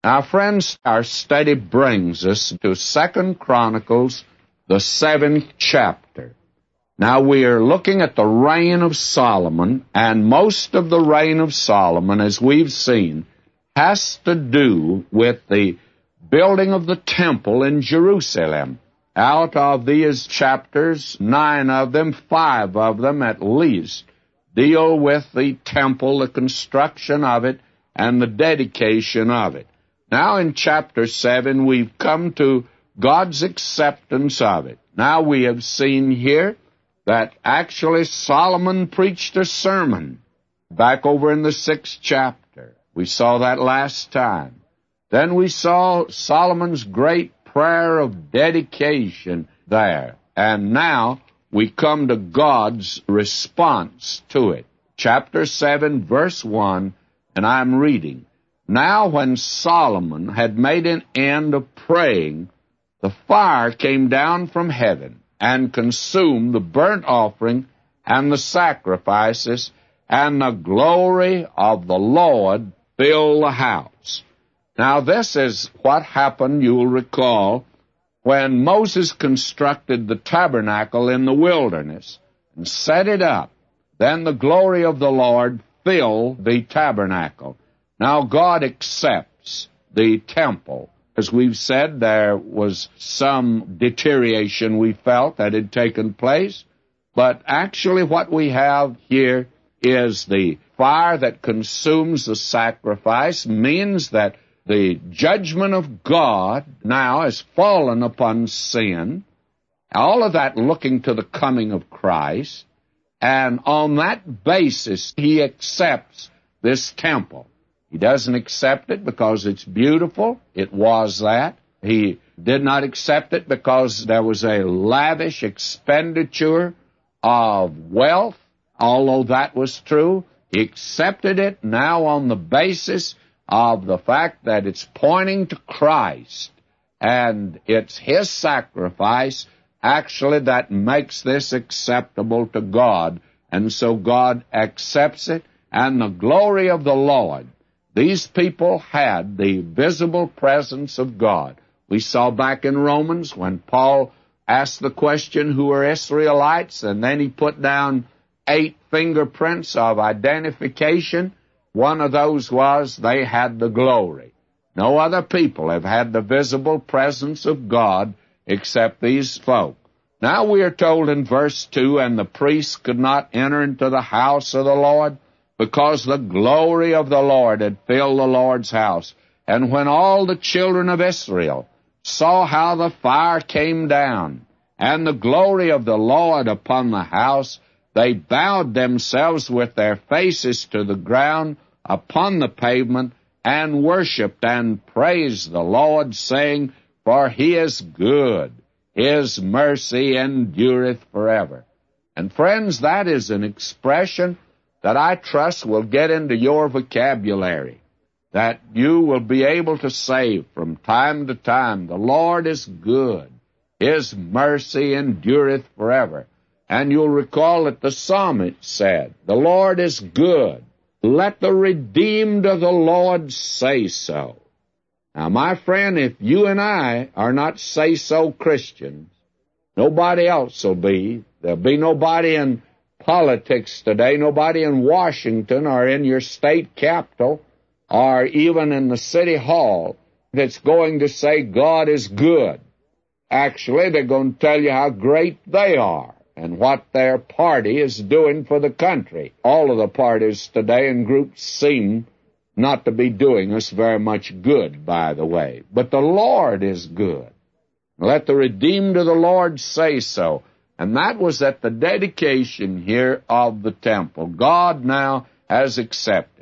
Now, friends, our study brings us to 2 Chronicles, the 7th chapter. Now, we are looking at the reign of Solomon, and most of the reign of Solomon, as we've seen, has to do with the building of the temple in Jerusalem. Out of these chapters, 9 of them, 5 of them at least, deal with the temple, the construction of it, and the dedication of it. Now in chapter 7, we've come to God's acceptance of it. Now we have seen here that actually Solomon preached a sermon back over in the 6th chapter. We saw that last time. Then we saw Solomon's great prayer of dedication there. And now we come to God's response to it. Chapter 7, verse 1, and I'm reading. Now when Solomon had made an end of praying, the fire came down from heaven and consumed the burnt offering and the sacrifices, and the glory of the Lord filled the house. Now this is what happened, you'll recall, when Moses constructed the tabernacle in the wilderness and set it up. Then the glory of the Lord filled the tabernacle. Now God accepts the temple. As we've said, there was some deterioration we felt that had taken place, but actually what we have here is the fire that consumes the sacrifice, means that the judgment of God now has fallen upon sin, all of that looking to the coming of Christ, and on that basis he accepts this temple. He doesn't accept it because it's beautiful. It was that. He did not accept it because there was a lavish expenditure of wealth, although that was true. He accepted it now on the basis of the fact that it's pointing to Christ, and it's His sacrifice actually that makes this acceptable to God. And so God accepts it, and the glory of the Lord. These people had the visible presence of God. We saw back in Romans when Paul asked the question, who are Israelites? And then he put down 8 fingerprints of identification. One of those was they had the glory. No other people have had the visible presence of God except these folk. Now we are told in verse 2, and the priests could not enter into the house of the Lord, because the glory of the Lord had filled the Lord's house. And when all the children of Israel saw how the fire came down, and the glory of the Lord upon the house, they bowed themselves with their faces to the ground upon the pavement, and worshipped and praised the Lord, saying, For He is good, His mercy endureth forever. And friends, that is an expression that I trust will get into your vocabulary, that you will be able to say from time to time, the Lord is good, His mercy endureth forever. And you'll recall that the psalmist said, the Lord is good, let the redeemed of the Lord say so. Now, my friend, if you and I are not say-so Christians, nobody else will be. There'll be nobody in politics today, nobody in Washington or in your state capital or even in the city hall that's going to say God is good. Actually, they're going to tell you how great they are and what their party is doing for the country. All of the parties today and groups seem not to be doing us very much good, by the way. But the Lord is good. Let the redeemed of the Lord say so. And that was at the dedication here of the temple. God now has accepted.